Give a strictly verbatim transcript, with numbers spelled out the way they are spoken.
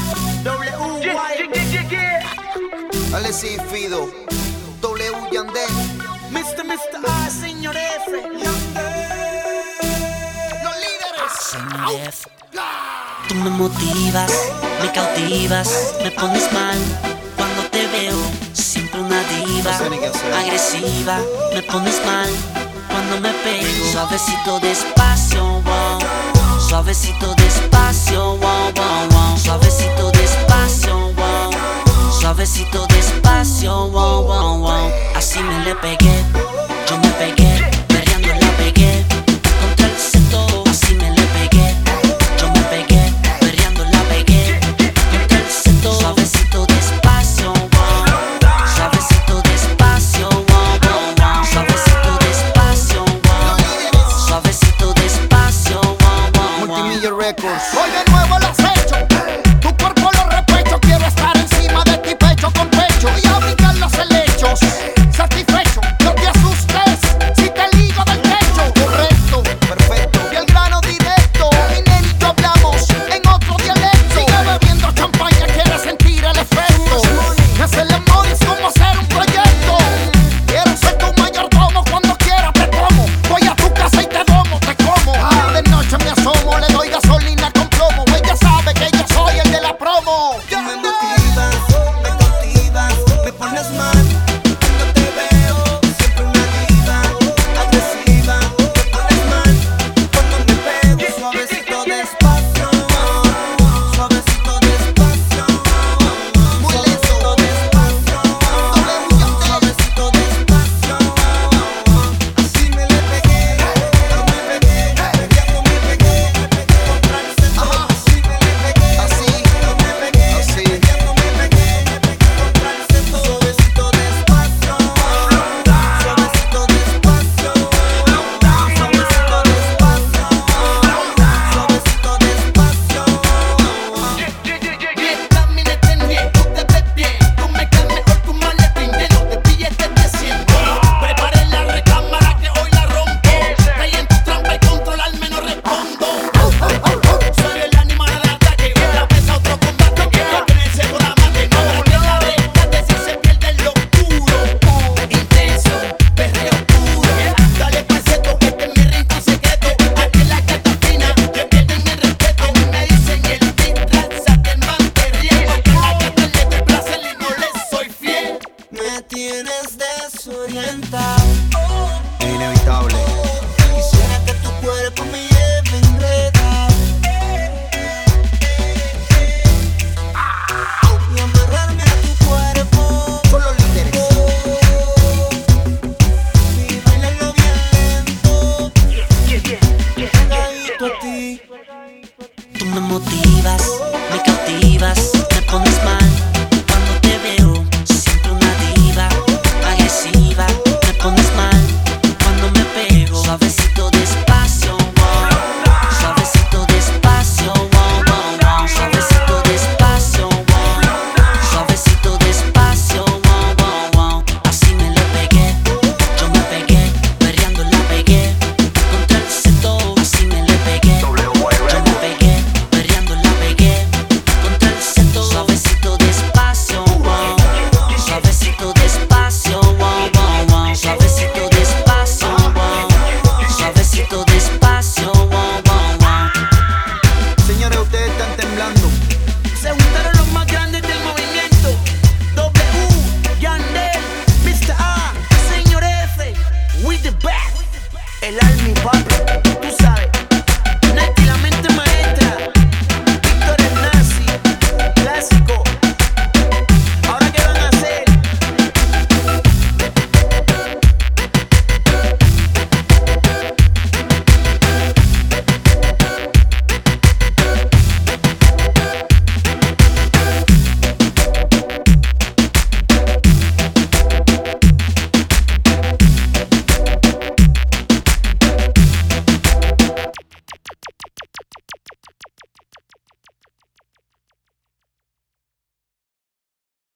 W Y Alex y Fido, W Yandel, mister mister A, señor F, los líderes. Señor F, tú me motivas, me cautivas, me pones mal cuando te veo. Siempre una diva, No sé ni qué hacer. agresiva, me pones mal cuando me pego. Suavecito despacio, wow. Suavecito despacio, wow, wow, wow. Suavecito despacio, wow. Suavecito despacio, wow, wow, wow. Así me le pegué, yo me pegué, perreando la pegué contra el seto. Así me le pegué, yo me pegué, perreando la pegué contra el seto. Suavecito despacio, wow. Suavecito despacio, wow, wow, wow. Suavecito despacio, wow. Suavecito despacio, wow, wow, wow. Multimillion Records. Hoy de nuevo lo has hecho, tu cuerpo lo repecho. Quiero estar encima de ti pecho con pecho y a brincar los helechos. Satisfecho, no te asustes si te ligo del techo. Correcto, Perfecto. y el grano directo. Inédito hablamos en otro dialecto. Sigue bebiendo champaña, quiere sentir el efecto. Hacer el amor es como hacer un proyecto. Quiero ser tu mayordomo, cuando quiera te tomo. Voy a tu casa y te domo, te como. Ah, de noche me asomo, le doy gasolina con plomo. Ella sabe que yo soy el de la promo. Tú me motivas, me cautivas, me pones mal cuando te veo. Siempre una diva, agresiva, me pones mal cuando me pego. Suavecito despacio, suavecito despacio, muy lento despacio, suavecito despacio. Así me le pegué, yo me pegué, perreando me pegué, me pegué contra el centro. Así me le pegué, así yo me pegué, Así. perreando me pegué, me pegué contra el centro. Suavecito despacio, suavecito despacio, suavecito despacio, suavecito despacio. Vitamina tenía, tú te ves bien. Tú me caes mejor que un maletín lleno de billetes de cien. Preparen la recámara que hoy la rompo. Caí en tu trampa y controlarme no respondo. Soy el animal al ataque, la pesa otro combate. No crees seguramente, no habrá que la deja si se pierde en lo oscuro. Intenso, perreo puro. Dale pa' ese toque, este es mi rincón secreto. Aquí la gata fina, que pierden el respeto. A mí me dicen el big raza del man que riego. Que la gata le dé placer y no le soy fiel. Me tienes desorientado. Inevitable. Quisiera que tu cuerpo me lleve enredado y amarrarme a tu cuerpo. Son los líderes. Y bailarlo bien lento, pegadito a ti. Tú me motivas, me cautivas, me pones mal cuando te veo. Siempre una diva, agresiva, me pones mal cuando me pego. Suavecito despacio, wow. Suavecito despacio, wow, wow, wow. Suavecito despacio, wow. Suavecito despacio, wow, wow, wow. Así me le pegué, yo me pegué, perreando la pegué contra el seto. Así me le pegué, yo me pegué, perreando la pegué contra el seto. Suavecito despacio, wow. Suavecito despacio, wow, wow, wow. Suavecito despacio, wow. Suavecito despacio, wow, wow, wow. Señores, ustedes están temblando. Se juntaron los más grandes del movimiento. W, Yandel, mister A, señor F, with the back. El Army Papi.